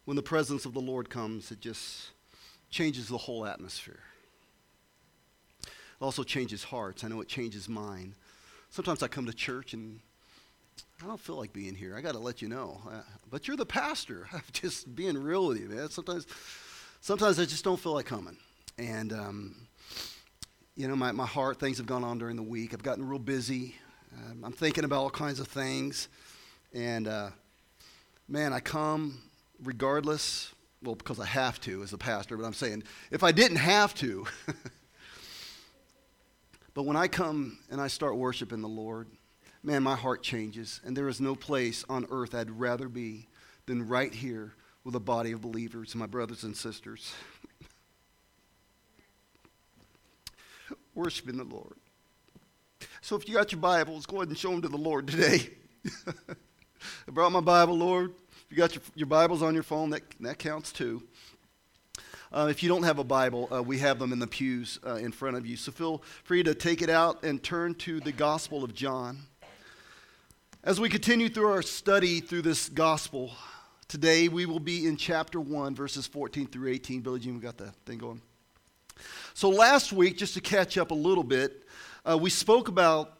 when the presence of the Lord comes, it just changes the whole atmosphere. It also changes hearts. I know it changes mine. Sometimes I come to church and I don't feel like being here. I got to let you know. But you're the pastor. I'm just being real with you, man. Sometimes I just don't feel like coming. And, my heart, things have gone on during the week. I've gotten real busy. I'm thinking about all kinds of things. And, I come regardless, well, because I have to as a pastor, but I'm saying if I didn't have to, but when I come and I start worshiping the Lord, man, my heart changes. And there is no place on earth I'd rather be than right here with a body of believers, my brothers and sisters, worshiping the Lord. So if you got your Bibles, go ahead and show them to the Lord today. I brought my Bible, Lord. If you got your Bibles on your phone, that counts too. If you don't have a Bible, we have them in the pews in front of you. So feel free to take it out and turn to the Gospel of John. As we continue through our study through this Gospel, today we will be in chapter 1, verses 14 through 18. Billy Jean, we got that thing going. So last week, just to catch up a little bit, we spoke about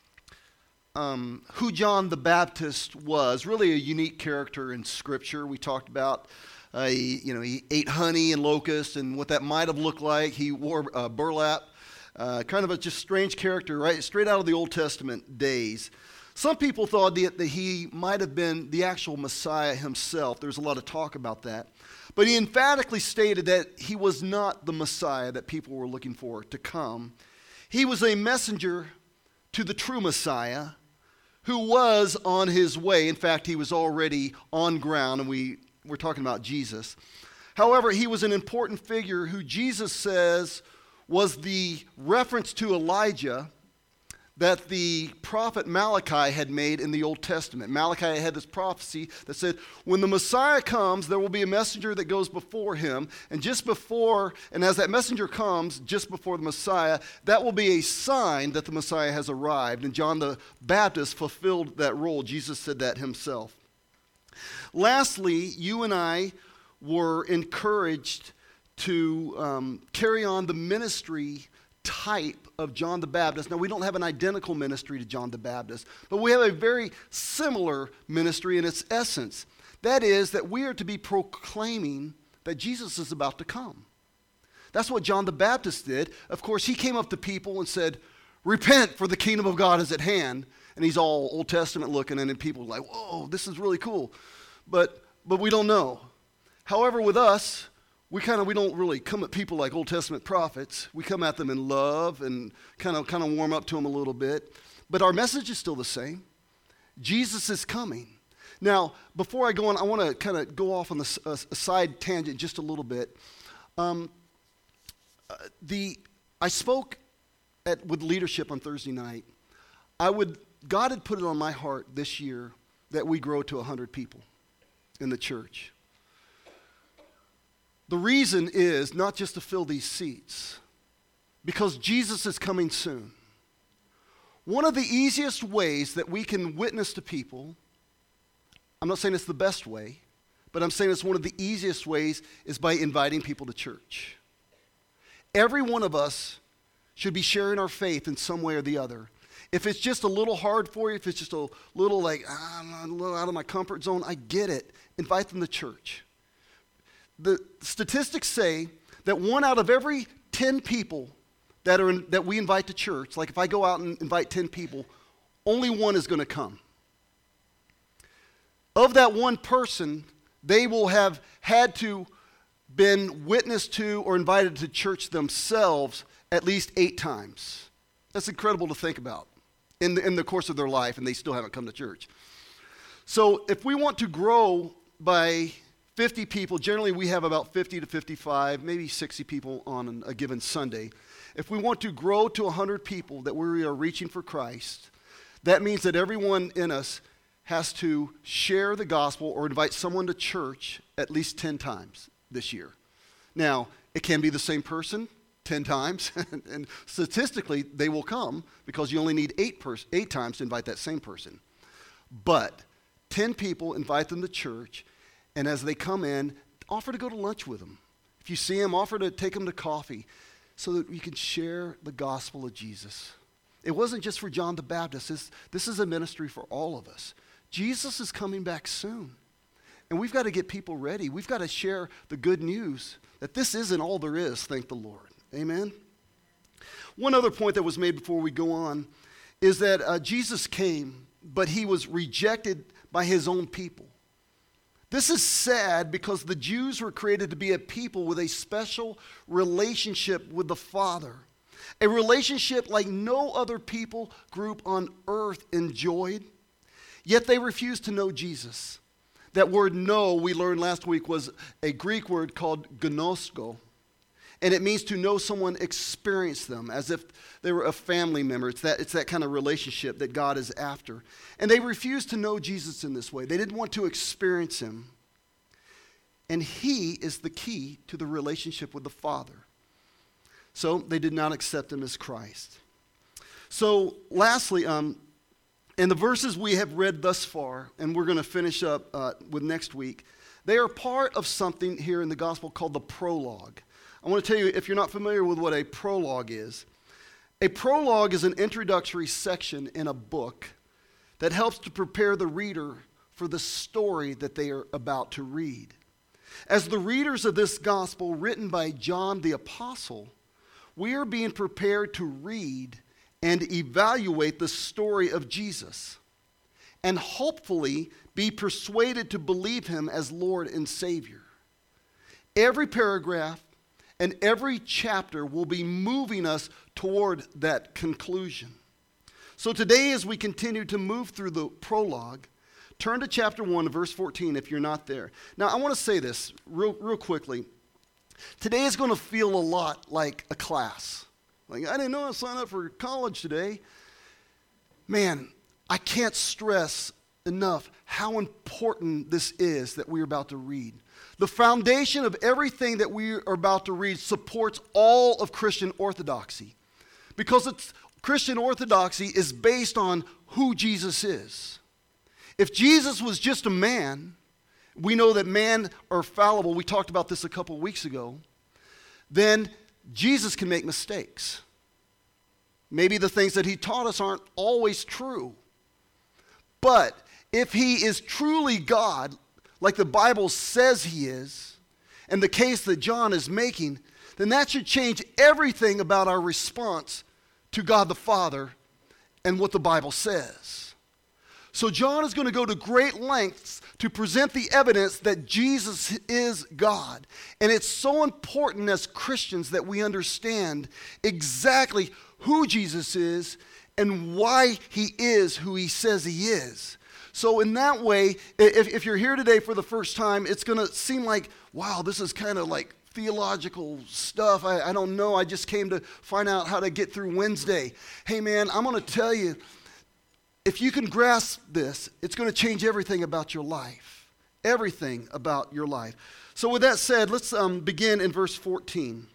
who John the Baptist was, really a unique character in Scripture. We talked about, he ate honey and locusts and what that might have looked like. He wore burlap, kind of a just strange character, right? Straight out of the Old Testament days. Some people thought that he might have been the actual Messiah himself. There's a lot of talk about that. But he emphatically stated that he was not the Messiah that people were looking for to come. He was a messenger to the true Messiah who was on his way. In fact, he was already on ground, and we're talking about Jesus. However, he was an important figure who Jesus says was the reference to Elijah that the prophet Malachi had made in the Old Testament. Malachi had this prophecy that said, when the Messiah comes, there will be a messenger that goes before him, and as that messenger comes, just before the Messiah, that will be a sign that the Messiah has arrived. And John the Baptist fulfilled that role. Jesus said that himself. Lastly, you and I were encouraged to carry on the ministry type of John the Baptist. Now, we don't have an identical ministry to John the Baptist, but we have a very similar ministry in its essence. That is that we are to be proclaiming that Jesus is about to come. That's what John the Baptist did. Of course, he came up to people and said, repent, for the kingdom of God is at hand. And he's all Old Testament looking, and then people are like, whoa, this is really cool. But we don't know. However, with us, we don't really come at people like Old Testament prophets. We come at them in love and kind of warm up to them a little bit. But our message is still the same. Jesus is coming. Now, before I go on, I want to kind of go off on a side tangent just a little bit. I spoke with leadership on Thursday night. God had put it on my heart this year that we grow to 100 people in the church. The reason is not just to fill these seats, because Jesus is coming soon. One of the easiest ways that we can witness to people, I'm not saying it's the best way, but I'm saying it's one of the easiest ways, is by inviting people to church. Every one of us should be sharing our faith in some way or the other. If it's just a little hard for you, if it's just a little like, I'm a little out of my comfort zone, I get it. Invite them to church. The statistics say that 1 out of every 10 people that we invite to church, like if I go out and invite 10 people, only one is going to come. Of that one person, they will have had to been witnessed to or invited to church themselves at least 8 times. That's incredible to think about in the course of their life, and they still haven't come to church. So if we want to grow by 50 people, generally we have about 50 to 55, maybe 60 people on a given Sunday. If we want to grow to 100 people that we are reaching for Christ, that means that everyone in us has to share the gospel or invite someone to church at least 10 times this year. Now, it can be the same person 10 times, and statistically they will come because you only need 8 times to invite that same person. But 10 people, invite them to church, and as they come in, offer to go to lunch with them. If you see them, offer to take them to coffee so that you can share the gospel of Jesus. It wasn't just for John the Baptist. This is a ministry for all of us. Jesus is coming back soon. And we've got to get people ready. We've got to share the good news that this isn't all there is, thank the Lord. Amen? One other point that was made before we go on is that Jesus came, but he was rejected by his own people. This is sad because the Jews were created to be a people with a special relationship with the Father, a relationship like no other people group on earth enjoyed, yet they refused to know Jesus. That word know, we learned last week, was a Greek word called gnosko, and it means to know someone, experience them, as if they were a family member. It's that kind of relationship that God is after. And they refused to know Jesus in this way. They didn't want to experience him. And he is the key to the relationship with the Father. So they did not accept him as Christ. So lastly, in the verses we have read thus far, and we're going to finish up with next week, they are part of something here in the gospel called the prologue. I want to tell you, if you're not familiar with what a prologue is an introductory section in a book that helps to prepare the reader for the story that they are about to read. As the readers of this gospel written by John the Apostle, we are being prepared to read and evaluate the story of Jesus and hopefully be persuaded to believe him as Lord and Savior. Every paragraph and every chapter will be moving us toward that conclusion. So today, as we continue to move through the prologue, turn to chapter 1, verse 14 if you're not there. Now, I want to say this real quickly. Today is going to feel a lot like a class. Like, I didn't know I signed up for college today. Man, I can't stress enough how important this is that we're about to read. The foundation of everything that we are about to read supports all of Christian orthodoxy, because Christian orthodoxy is based on who Jesus is. If Jesus was just a man, we know that men are fallible. We talked about this a couple weeks ago. Then Jesus can make mistakes. Maybe the things that he taught us aren't always true. But if he is truly God, like the Bible says he is, and the case that John is making, then that should change everything about our response to God the Father and what the Bible says. So John is going to go to great lengths to present the evidence that Jesus is God. And it's so important as Christians that we understand exactly who Jesus is and why he is who he says he is. So in that way, if you're here today for the first time, it's going to seem like, wow, this is kind of like theological stuff. I don't know. I just came to find out how to get through Wednesday. Hey, man, I'm going to tell you, if you can grasp this, it's going to change everything about your life. Everything about your life. So with that said, let's begin in verse 14.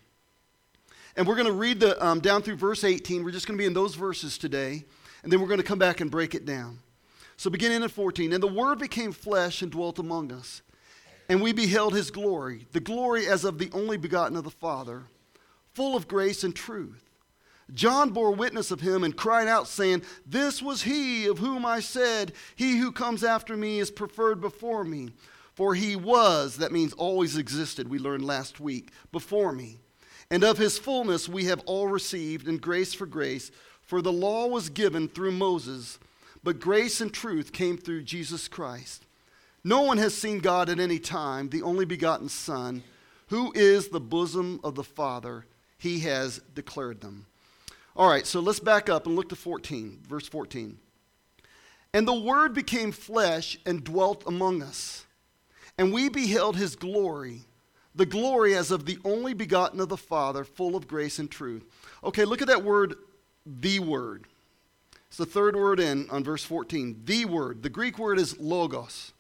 And we're going to read down through verse 18. We're just going to be in those verses today. And then we're going to come back and break it down. So beginning at 14, and the Word became flesh and dwelt among us, and we beheld his glory, the glory as of the only begotten of the Father, full of grace and truth. John bore witness of him and cried out, saying, "This was he of whom I said, he who comes after me is preferred before me. For he was," that means always existed, we learned last week, "before me. And of his fullness we have all received, and grace for grace. For the law was given through Moses, but grace and truth came through Jesus Christ. No one has seen God at any time, the only begotten Son, who is the bosom of the Father. He has declared them." All right, so let's back up and look to 14, verse 14. "And the Word became flesh and dwelt among us, and we beheld his glory, the glory as of the only begotten of the Father, full of grace and truth." Okay, look at that word, the Word. It's the third word in on verse 14. The Word. The Greek word is logos.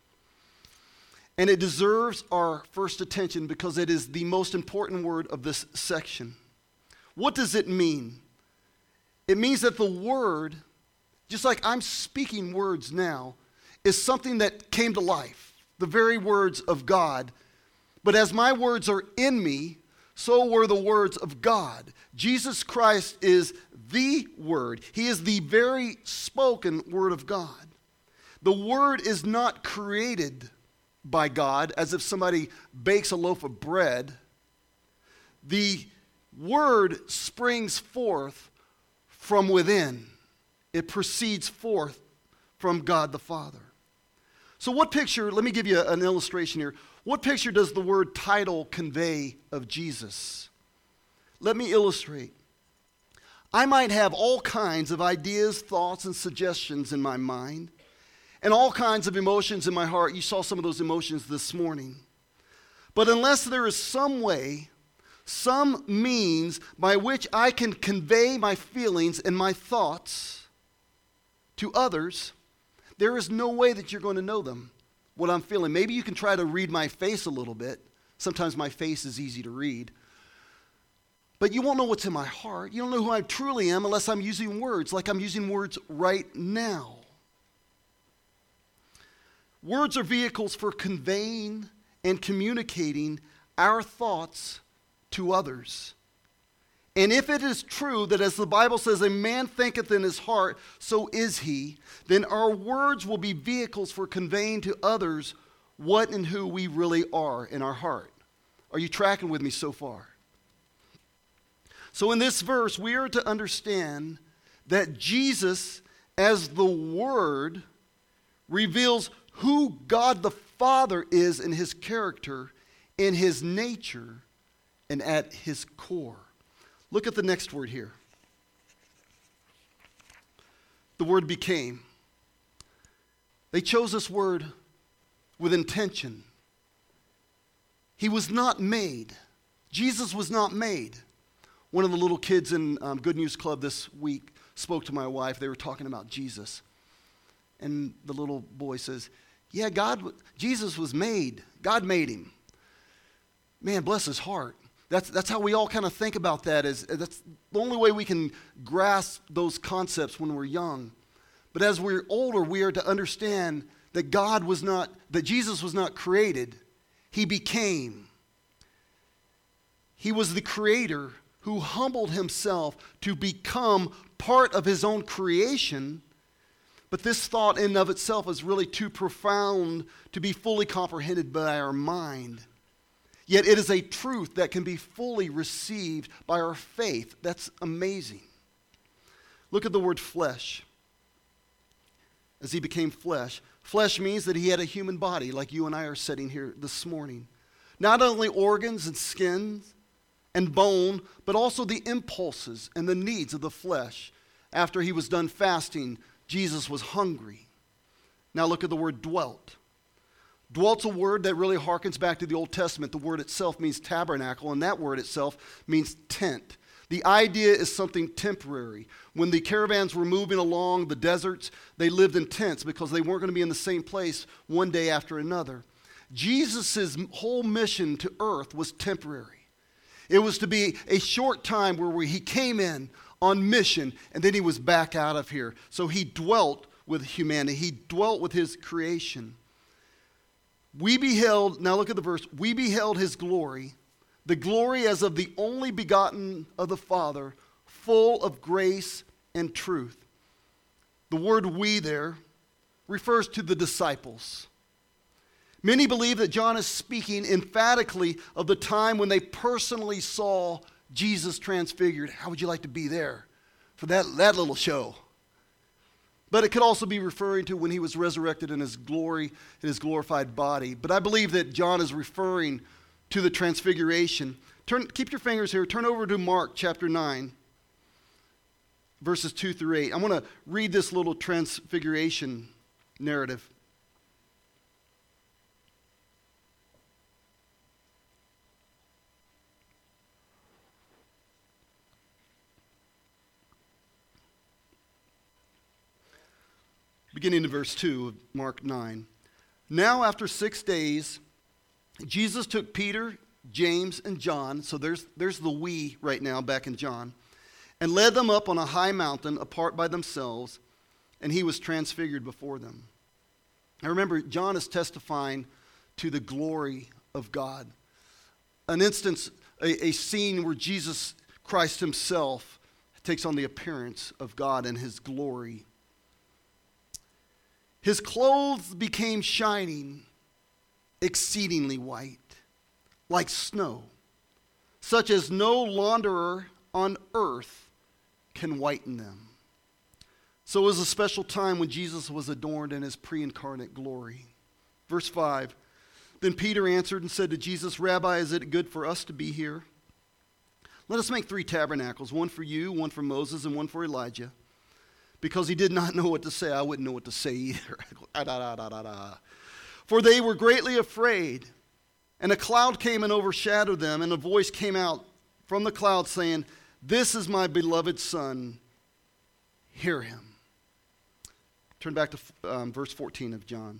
And it deserves our first attention because it is the most important word of this section. What does it mean? It means that the Word, just like I'm speaking words now, is something that came to life. The very words of God But as my words are in me, so were the words of God. Jesus Christ is the Word. He is the very spoken Word of God. The Word is not created by God as if somebody bakes a loaf of bread. The Word springs forth from within. It proceeds forth from God the Father. So what picture, let me give you an illustration here. What picture does the word title convey of Jesus? Let me illustrate. I might have all kinds of ideas, thoughts, and suggestions in my mind, and all kinds of emotions in my heart. You saw some of those emotions this morning. But unless there is some way, some means by which I can convey my feelings and my thoughts to others, there is no way that you're going to know them, what I'm feeling. Maybe you can try to read my face a little bit. Sometimes my face is easy to read. But you won't know what's in my heart. You don't know who I truly am unless I'm using words like I'm using words right now. Words are vehicles for conveying and communicating our thoughts to others. And if it is true that, as the Bible says, a man thinketh in his heart, so is he, then our words will be vehicles for conveying to others what and who we really are in our heart. Are you tracking with me so far? So in this verse, we are to understand that Jesus, as the Word, reveals who God the Father is in his character, in his nature, and at his core. Look at the next word here. The word became. They chose this word with intention. He was not made. Jesus was not made. One of the little kids in Good News Club this week spoke to my wife. They were talking about Jesus. And the little boy says, yeah, Jesus was made. God made him. Man, bless his heart. That's how we all kind of think about that. That's the only way we can grasp those concepts when we're young. But as we're older, we are to understand that that Jesus was not created. He became. He was the creator who humbled himself to become part of his own creation. But this thought in and of itself is really too profound to be fully comprehended by our mind. Yet it is a truth that can be fully received by our faith. That's amazing. Look at the word flesh. As he became flesh. Flesh means that he had a human body like you and I are sitting here this morning. Not only organs and skin and bone, but also the impulses and the needs of the flesh. After he was done fasting, Jesus was hungry. Now look at the word dwelt. Dwelt's a word that really harkens back to the Old Testament. The word itself means tabernacle, and that word itself means tent. The idea is something temporary. When the caravans were moving along the deserts, they lived in tents because they weren't going to be in the same place one day after another. Jesus' whole mission to earth was temporary. It was to be a short time where he came in on mission, and then he was back out of here. So he dwelt with humanity. He dwelt with his creation. Now look at the verse, we beheld his glory, the glory as of the only begotten of the Father, full of grace and truth. The word we there refers to the disciples. Many believe that John is speaking emphatically of the time when they personally saw Jesus transfigured. How would you like to be there for that little show? But it could also be referring to when he was resurrected in his glory, in his glorified body. But I believe that John is referring to the transfiguration. Keep your fingers here. Turn over to Mark chapter 9, verses 2 through 8. I want to read this little transfiguration narrative. Beginning in verse 2 of Mark 9. Now after 6 days, Jesus took Peter, James, and John, so there's the we right now back in John, and led them up on a high mountain apart by themselves, and he was transfigured before them. Now remember, John is testifying to the glory of God. an instance, a scene where Jesus Christ himself takes on the appearance of God and his glory. His clothes became shining, exceedingly white, like snow, such as no launderer on earth can whiten them. So it was a special time when Jesus was adorned in his pre-incarnate glory. Verse 5, then Peter answered and said to Jesus, Rabbi, is it good for us to be here? Let us make 3 tabernacles, one for you, one for Moses, and one for Elijah. Because he did not know what to say, I wouldn't know what to say either. For they were greatly afraid. And a cloud came and overshadowed them, and a voice came out from the cloud saying, this is my beloved Son, hear him. Turn back to verse 14 of John.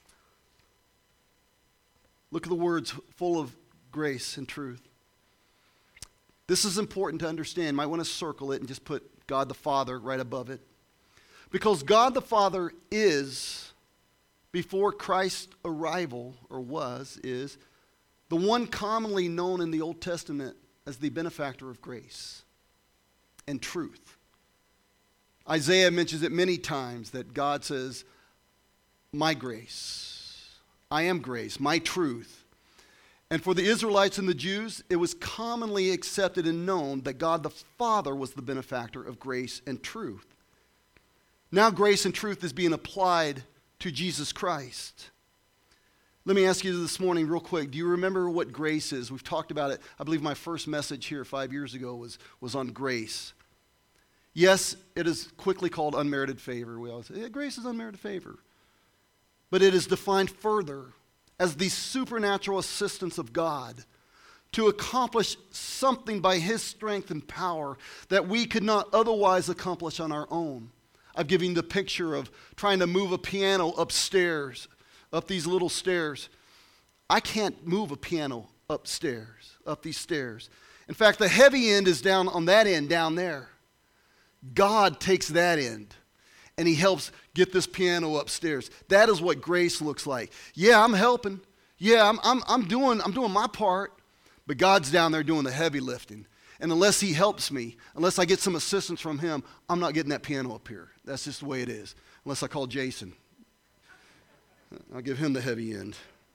Look at the words full of grace and truth. This is important to understand. You might want to circle it and just put God the Father right above it. Because God the Father is, before Christ's arrival, is, the one commonly known in the Old Testament as the benefactor of grace and truth. Isaiah mentions it many times that God says, my grace, I am grace, my truth. And for the Israelites and the Jews, it was commonly accepted and known that God the Father was the benefactor of grace and truth. Now grace and truth is being applied to Jesus Christ. Let me ask you this morning real quick. Do you remember what grace is? We've talked about it. I believe my first message here 5 years ago was on grace. Yes, it is quickly called unmerited favor. We always say, yeah, grace is unmerited favor. But it is defined further as the supernatural assistance of God to accomplish something by his strength and power that we could not otherwise accomplish on our own. I've given you the picture of trying to move a piano upstairs, up these little stairs. I can't move a piano upstairs, up these stairs. In fact, the heavy end is down on that end down there. God takes that end and he helps get this piano upstairs. That is what grace looks like. Yeah, I'm helping. Yeah, I'm doing my part, but God's down there doing the heavy lifting. And unless he helps me, unless I get some assistance from him, I'm not getting that piano up here. That's just the way it is. Unless I call Jason. I'll give him the heavy end.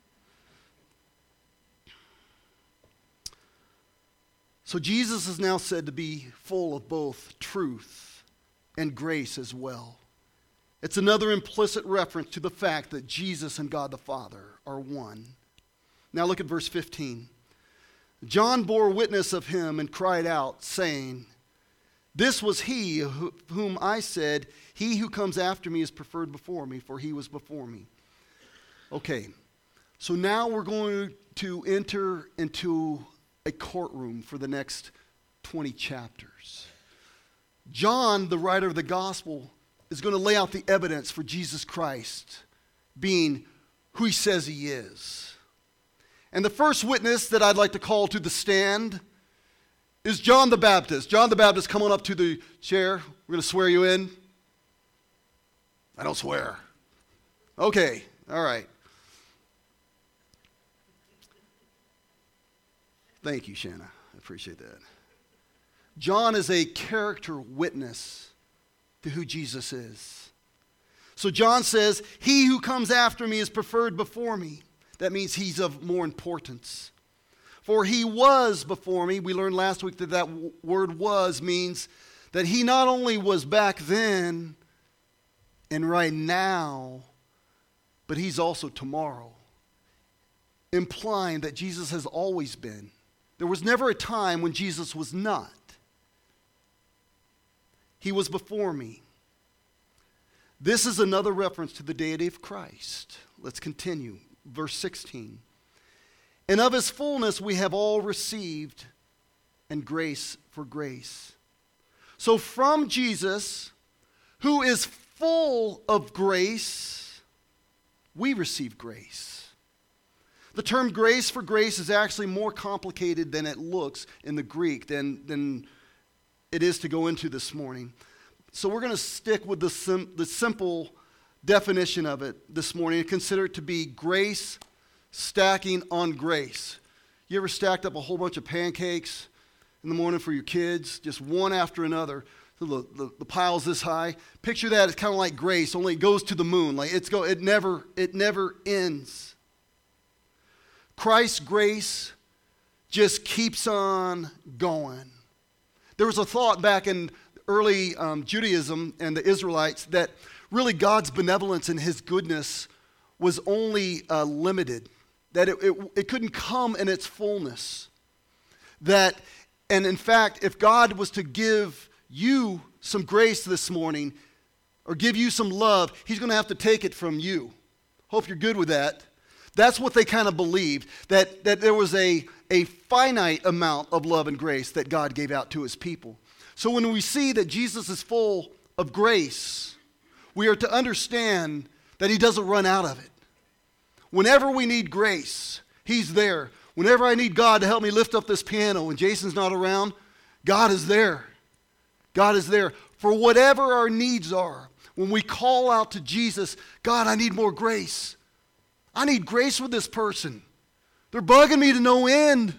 So Jesus is now said to be full of both truth and grace as well. It's another implicit reference to the fact that Jesus and God the Father are one. Now look at verse 15. John bore witness of him and cried out, saying, this was he whom I said, he who comes after me is preferred before me, for he was before me. Okay, so now we're going to enter into a courtroom for the next 20 chapters. John, the writer of the gospel, is going to lay out the evidence for Jesus Christ being who he says he is. And the first witness that I'd like to call to the stand is John the Baptist. John the Baptist, come on up to the chair. We're going to swear you in. I don't swear. Okay, all right. Thank you, Shanna. I appreciate that. John is a character witness to who Jesus is. So John says, he who comes after me is preferred before me. That means he's of more importance. For he was before me. We learned last week that word was means that he not only was back then and right now, but he's also tomorrow. Implying that Jesus has always been. There was never a time when Jesus was not. He was before me. This is another reference to the deity of Christ. Let's continue. Verse 16. And of his fullness we have all received, and grace for grace. So from Jesus, who is full of grace, we receive grace. The term grace for grace is actually more complicated than it looks in the Greek than it is to go into this morning. So we're going to stick with the simple definition of it this morning and consider it to be grace stacking on grace. You ever stacked up a whole bunch of pancakes in the morning for your kids, just one after another? So the pile's this high. Picture that. It's kind of like grace, only it goes to the moon. Like it never ends. Christ's grace just keeps on going. There was a thought back in early Judaism and the Israelites that really God's benevolence and his goodness was only limited, that it couldn't come in its fullness. And in fact, if God was to give you some grace this morning or give you some love, he's going to have to take it from you. Hope you're good with that. That's what they kind of believed, that there was a finite amount of love and grace that God gave out to his people. So when we see that Jesus is full of grace, we are to understand that he doesn't run out of it. Whenever we need grace, he's there. Whenever I need God to help me lift up this piano when Jason's not around, God is there. God is there. For whatever our needs are, when we call out to Jesus, God, I need more grace. I need grace with this person. They're bugging me to no end.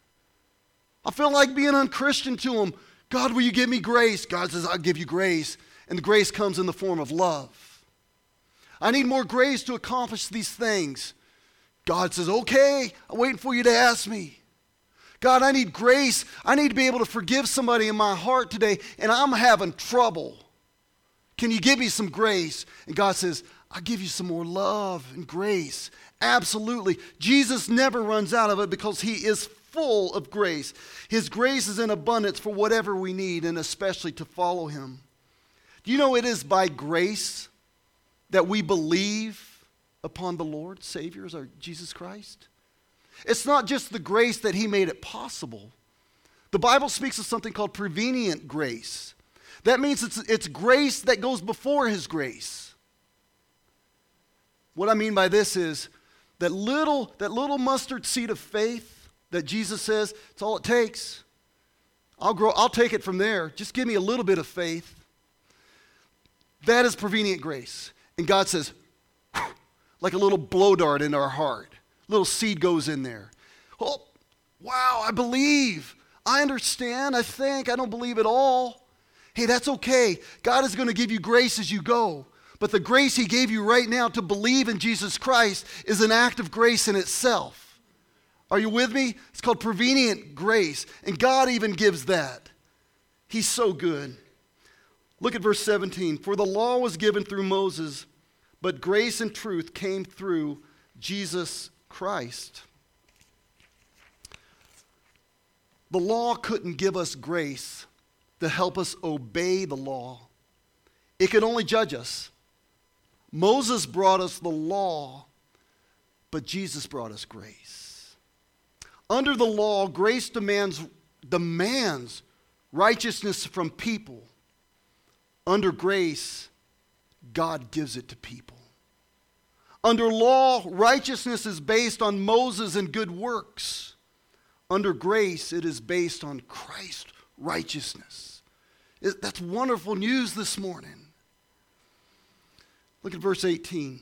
I feel like being unchristian to them. God, will you give me grace? God says, I'll give you grace. And the grace comes in the form of love. I need more grace to accomplish these things. God says, okay, I'm waiting for you to ask me. God, I need grace. I need to be able to forgive somebody in my heart today, and I'm having trouble. Can you give me some grace? And God says, I'll give you some more love and grace. Absolutely. Jesus never runs out of it because he is full of grace. His grace is in abundance for whatever we need, and especially to follow him. Do you know it is by grace that we believe upon the Lord, Savior, as our Jesus Christ? It's not just the grace that he made it possible. The Bible speaks of something called prevenient grace. That means it's grace that goes before his grace. What I mean by this is that little mustard seed of faith that Jesus says, it's all it takes. I'll take it from there. Just give me a little bit of faith. That is prevenient grace. And God says, like a little blow dart in our heart. Little seed goes in there. Oh, wow, I believe. I understand. I think. I don't believe at all. Hey, that's okay. God is going to give you grace as you go. But the grace he gave you right now to believe in Jesus Christ is an act of grace in itself. Are you with me? It's called prevenient grace. And God even gives that. He's so good. Look at verse 17. For the law was given through Moses, but grace and truth came through Jesus Christ. The law couldn't give us grace to help us obey the law. It could only judge us. Moses brought us the law, but Jesus brought us grace. Under the law, grace demands righteousness from people. Under grace, God gives it to people. Under law, righteousness is based on Moses and good works. Under grace, it is based on Christ's righteousness. That's wonderful news this morning. Look at verse 18.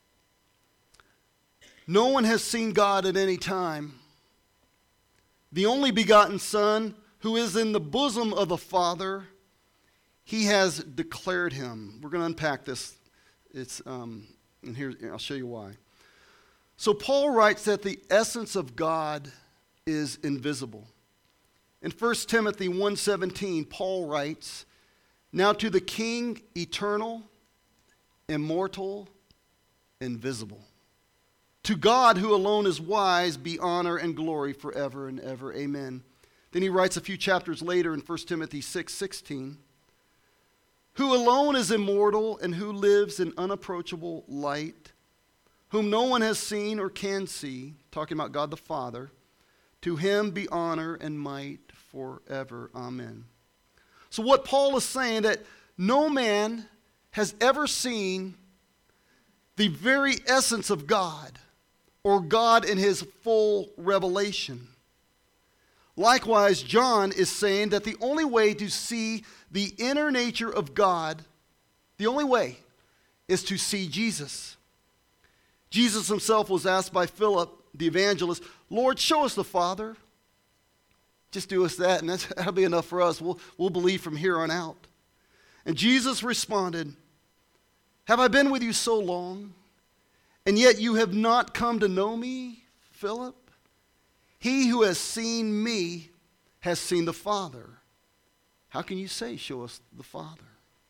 No one has seen God at any time. The only begotten Son, who is in the bosom of the Father, he has declared him. We're going to unpack this. And here I'll show you why. So Paul writes that the essence of God is invisible. In 1 Timothy 1:17, Paul writes, now to the King, eternal, immortal, invisible. To God, who alone is wise, be honor and glory forever and ever. Amen. Then he writes a few chapters later in 1 Timothy 6:16, who alone is immortal and who lives in unapproachable light, whom no one has seen or can see, talking about God the Father, to him be honor and might forever. Amen. So what Paul is saying, that no man has ever seen the very essence of God or God in his full revelation. Likewise, John is saying that the only way to see the inner nature of God, the only way, is to see Jesus. Jesus himself was asked by Philip, the evangelist, Lord, show us the Father. Just do us that, and that'll be enough for us. We'll believe from here on out. And Jesus responded, have I been with you so long, and yet you have not come to know me, Philip? He who has seen me has seen the Father. How can you say, show us the Father?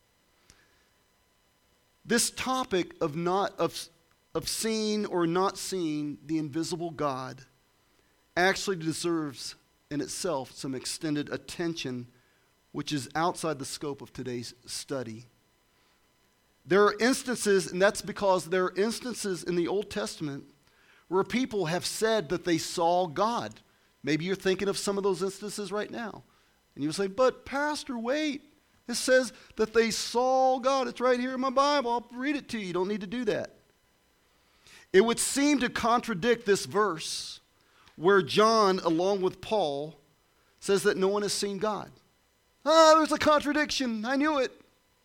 This topic of seeing or not seeing the invisible God actually deserves in itself some extended attention, which is outside the scope of today's study. There are instances, and that's because there are instances in the Old Testament where people have said that they saw God. Maybe you're thinking of some of those instances right now. And you say, but Pastor, wait. It says that they saw God. It's right here in my Bible. I'll read it to you. You don't need to do that. It would seem to contradict this verse where John, along with Paul, says that no one has seen God. There's a contradiction. I knew it.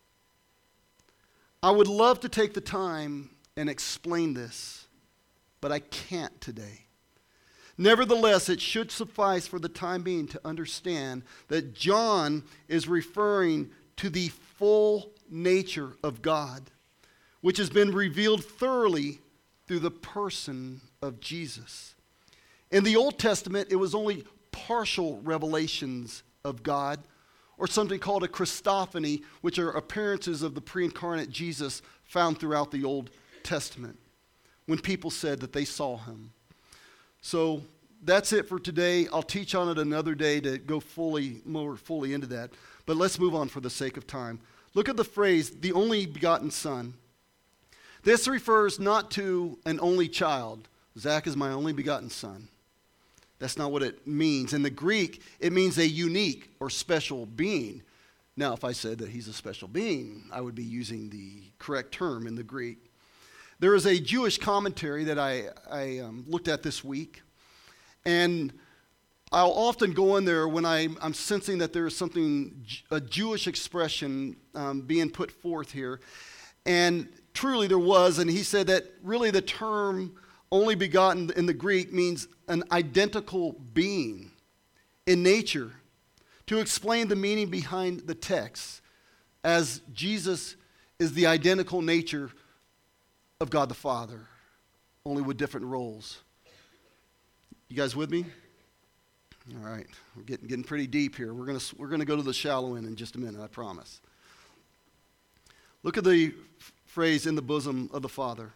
I would love to take the time and explain this, but I can't today. Nevertheless, it should suffice for the time being to understand that John is referring to the full nature of God, which has been revealed thoroughly through the person of Jesus. In the Old Testament, it was only partial revelations of God, or something called a Christophany, which are appearances of the pre-incarnate Jesus found throughout the Old Testament, when people said that they saw him. So that's it for today. I'll teach on it another day to go more fully into that. But let's move on for the sake of time. Look at the phrase, the only begotten Son. This refers not to an only child. Zach is my only begotten son. That's not what it means. In the Greek, it means a unique or special being. Now, if I said that he's a special being, I would be using the correct term in the Greek. There is a Jewish commentary that I looked at this week, and I'll often go in there when I'm sensing that there is something, a Jewish expression being put forth here. And truly there was, and he said that really the term only begotten in the Greek means an identical being in nature, to explain the meaning behind the text, as Jesus is the identical nature of God the Father, only with different roles. You guys with me? All right, we're getting pretty deep here. We're gonna go to the shallow end in just a minute, I promise. Look at the phrase, in the bosom of the Father.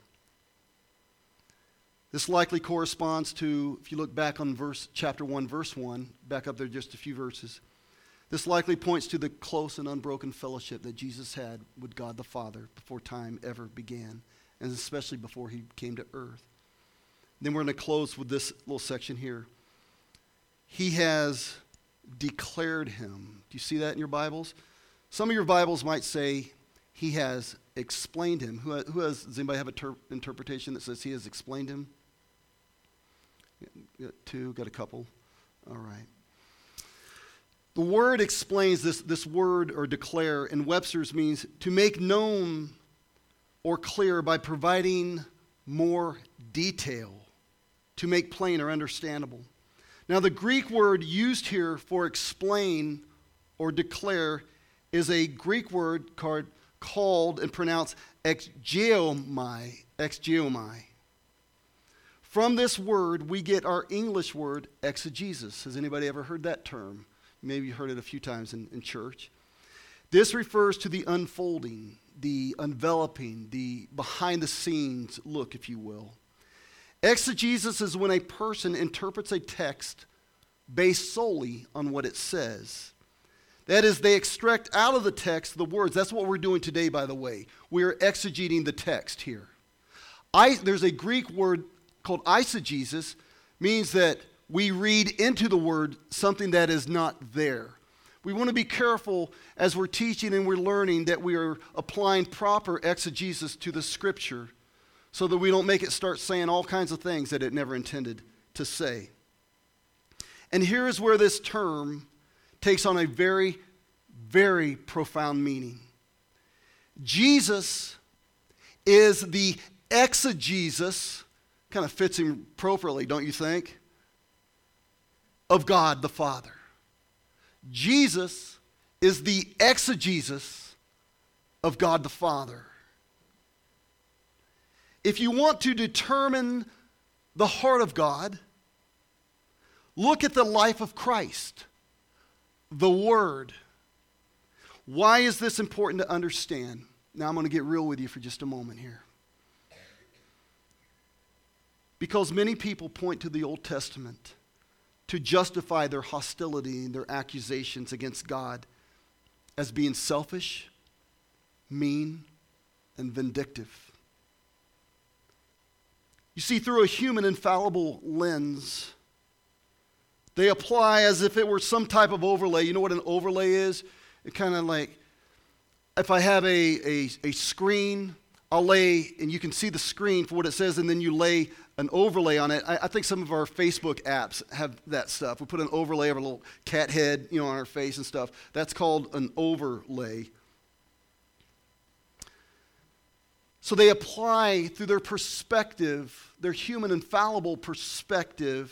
This likely corresponds to, if you look back on chapter 1, verse 1, back up there just a few verses, this likely points to the close and unbroken fellowship that Jesus had with God the Father before time ever began, and especially before he came to earth. Then we're going to close with this little section here. He has declared him. Do you see that in your Bibles? Some of your Bibles might say, he has explained him. Does anybody have an interpretation that says he has explained him? Got two, got a couple. All right. The word explains, this word or declare in Webster's means to make known or clear by providing more detail, to make plain or understandable. Now the Greek word used here for explain or declare is a Greek word called and pronounced exgeomai. From this word, we get our English word exegesis. Has anybody ever heard that term? Maybe you heard it a few times in church. This refers to the unfolding, the enveloping, the behind-the-scenes look, if you will. Exegesis is when a person interprets a text based solely on what it says. That is, they extract out of the text the words. That's what we're doing today, by the way. We're exegeting the text here. There's a Greek word called eisegesis, means that we read into the word something that is not there. We want to be careful as we're teaching and we're learning that we are applying proper exegesis to the Scripture so that we don't make it start saying all kinds of things that it never intended to say. And here is where this term takes on a very, very profound meaning. Jesus is the exegesis, Kind of fits him appropriately, don't you think? Of God the Father. Jesus is the exegesis of God the Father. If you want to determine the heart of God, look at the life of Christ, the Word. Why is this important to understand? Now I'm going to get real with you for just a moment here. Because many people point to the Old Testament to justify their hostility and their accusations against God as being selfish, mean, and vindictive. You see, through a human infallible lens, they apply as if it were some type of overlay. You know what an overlay is? It kind of like, if I have a screen, I'll lay, and you can see the screen for what it says, and then you lay an overlay on it. I think some of our Facebook apps have that stuff. We put an overlay of a little cat head, on our face and stuff. That's called an overlay. So they apply through their perspective, their human infallible perspective,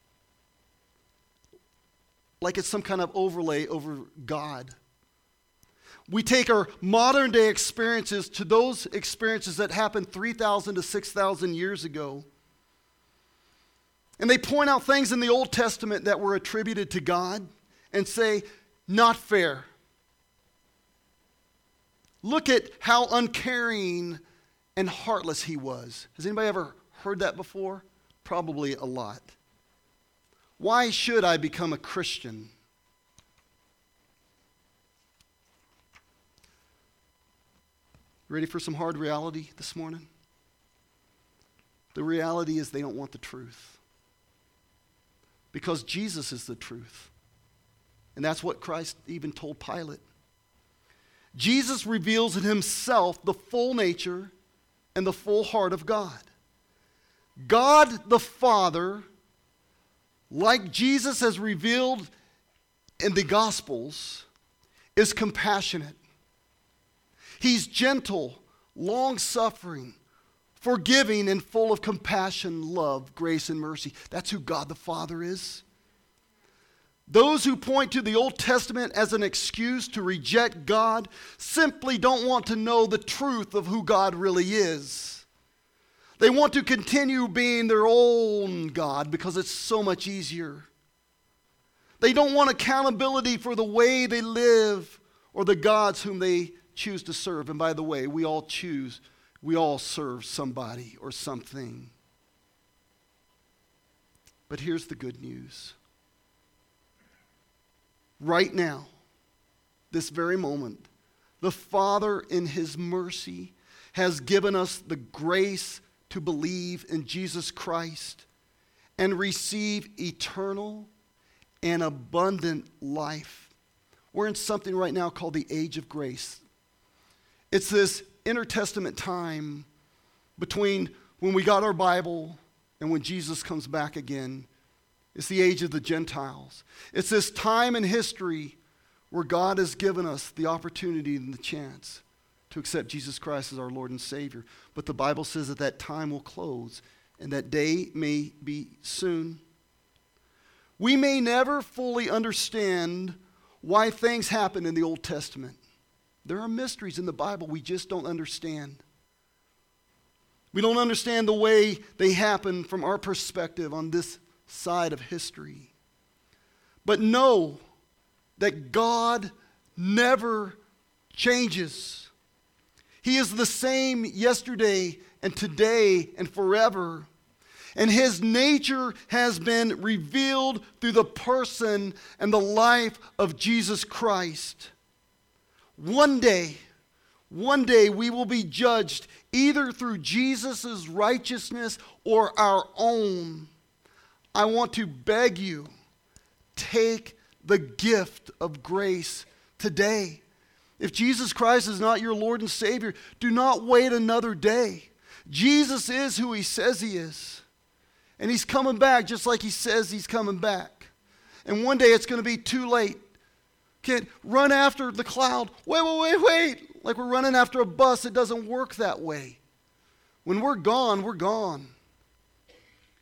like it's some kind of overlay over God. We take our modern day experiences to those experiences that happened 3,000 to 6,000 years ago. And they point out things in the Old Testament that were attributed to God and say, not fair. Look at how uncaring and heartless he was. Has anybody ever heard that before? Probably a lot. Why should I become a Christian? Ready for some hard reality this morning? The reality is they don't want the truth. Because Jesus is the truth. And that's what Christ even told Pilate. Jesus reveals in himself the full nature and the full heart of God. God the Father, like Jesus has revealed in the Gospels, is compassionate. He's gentle, long-suffering, forgiving, and full of compassion, love, grace, and mercy. That's who God the Father is. Those who point to the Old Testament as an excuse to reject God simply don't want to know the truth of who God really is. They want to continue being their own God because it's so much easier. They don't want accountability for the way they live or the gods whom they choose to serve. And by the way, we all serve somebody or something. But here's the good news. Right now, this very moment, the Father in his mercy has given us the grace to believe in Jesus Christ and receive eternal and abundant life. We're in something right now called the age of grace. It's this intertestament time between when we got our Bible and when Jesus comes back again. It's the age of the Gentiles. It's this time in history where God has given us the opportunity and the chance to accept Jesus Christ as our Lord and Savior. But the Bible says that that time will close and that day may be soon. We may never fully understand why things happen in the Old Testament. There are mysteries in the Bible we just don't understand. We don't understand the way they happen from our perspective on this side of history. But know that God never changes. He is the same yesterday and today and forever. And his nature has been revealed through the person and the life of Jesus Christ. One day we will be judged either through Jesus' righteousness or our own. I want to beg you, take the gift of grace today. If Jesus Christ is not your Lord and Savior, do not wait another day. Jesus is who he says he is. And he's coming back just like he says he's coming back. And one day it's going to be too late. Can't run after the cloud. Wait. Like we're running after a bus. It doesn't work that way. When we're gone, we're gone.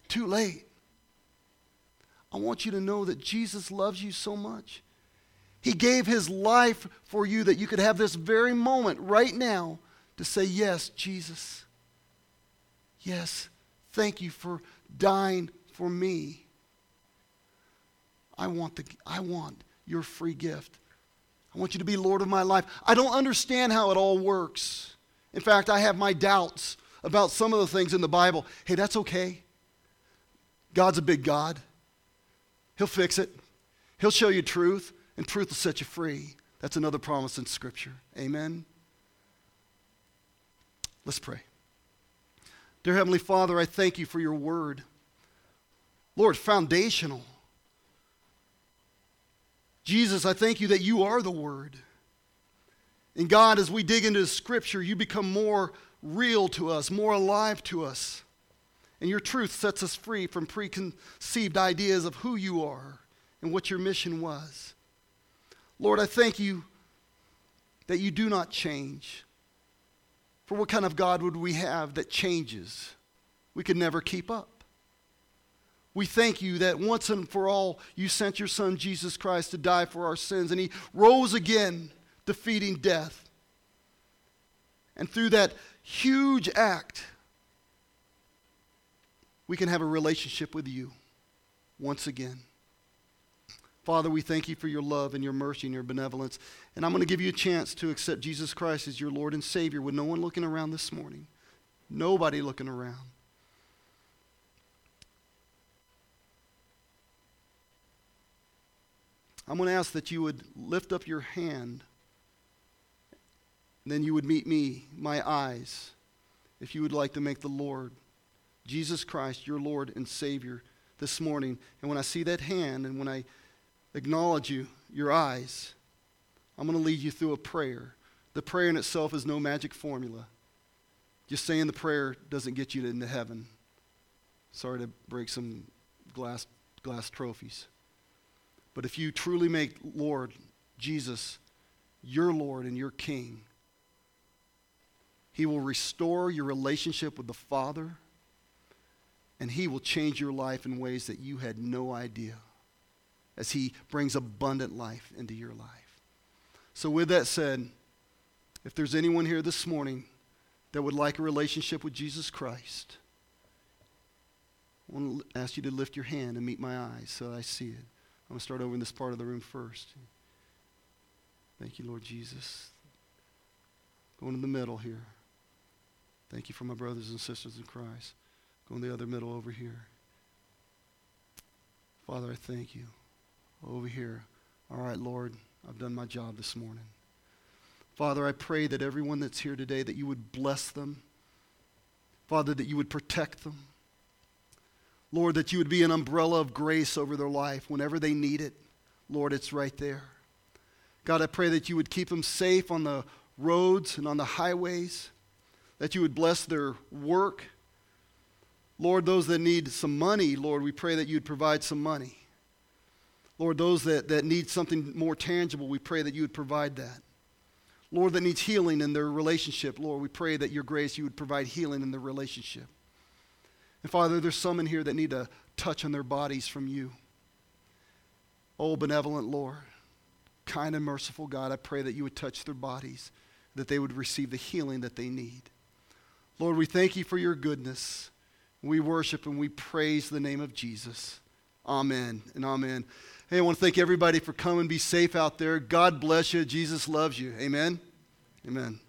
too late. I want you to know that Jesus loves you so much. He gave his life for you that you could have this very moment right now to say, yes, Jesus. Yes, thank you for dying for me. I want your free gift. I want you to be Lord of my life. I don't understand how it all works. In fact, I have my doubts about some of the things in the Bible. Hey, that's okay. God's a big God. He'll fix it. He'll show you truth, and truth will set you free. That's another promise in Scripture. Amen? Let's pray. Dear Heavenly Father, I thank you for your word. Lord, foundational. Jesus, I thank you that you are the word. And God, as we dig into Scripture, you become more real to us, more alive to us. And your truth sets us free from preconceived ideas of who you are and what your mission was. Lord, I thank you that you do not change. For what kind of God would we have that changes? We could never keep up. We thank you that once and for all, you sent your Son, Jesus Christ, to die for our sins, and he rose again, defeating death. And through that huge act, we can have a relationship with you once again. Father, we thank you for your love and your mercy and your benevolence. And I'm going to give you a chance to accept Jesus Christ as your Lord and Savior with no one looking around this morning. Nobody looking around. I'm going to ask that you would lift up your hand. And then you would meet me, my eyes, if you would like to make the Lord, Jesus Christ, your Lord and Savior this morning. And when I see that hand and when I acknowledge you, your eyes, I'm going to lead you through a prayer. The prayer in itself is no magic formula. Just saying the prayer doesn't get you into heaven. Sorry to break some glass trophies. But if you truly make Lord Jesus your Lord and your King, he will restore your relationship with the Father, and he will change your life in ways that you had no idea, as he brings abundant life into your life. So with that said, if there's anyone here this morning that would like a relationship with Jesus Christ, I want to ask you to lift your hand and meet my eyes so I see it. I'm going to start over in this part of the room first. Thank you, Lord Jesus. Going in the middle here. Thank you for my brothers and sisters in Christ. Going the other middle over here. Father, I thank you. Over here. All right, Lord, I've done my job this morning. Father, I pray that everyone that's here today, that you would bless them. Father, that you would protect them. Lord, that you would be an umbrella of grace over their life whenever they need it. Lord, it's right there. God, I pray that you would keep them safe on the roads and on the highways, that you would bless their work. Lord, those that need some money, Lord, we pray that you'd provide some money. Lord, those that need something more tangible, we pray that you would provide that. Lord, that needs healing in their relationship, Lord, we pray that your grace, you would provide healing in their relationship. And Father, there's some in here that need a touch on their bodies from you. Oh, benevolent Lord, kind and merciful God, I pray that you would touch their bodies, that they would receive the healing that they need. Lord, we thank you for your goodness. We worship and we praise the name of Jesus. Amen and amen. Hey, I want to thank everybody for coming. Be safe out there. God bless you. Jesus loves you. Amen. Amen.